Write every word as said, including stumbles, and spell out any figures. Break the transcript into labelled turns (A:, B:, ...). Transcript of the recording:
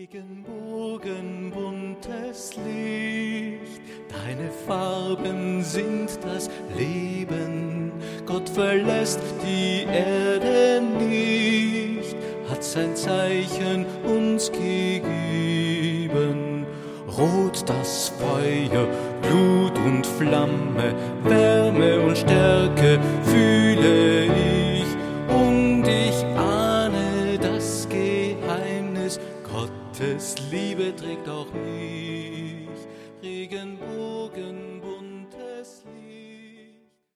A: Regenbogen, buntes Licht, deine Farben sind das Leben. Gott verlässt die Erde nicht, hat sein Zeichen uns gegeben. Rot das Feuer, Blut und Flamme, Wärme und Stärke fühle ich. Und ich ahne das Geheimnis, Gottes Liebe trägt auch mich. Regenbogen.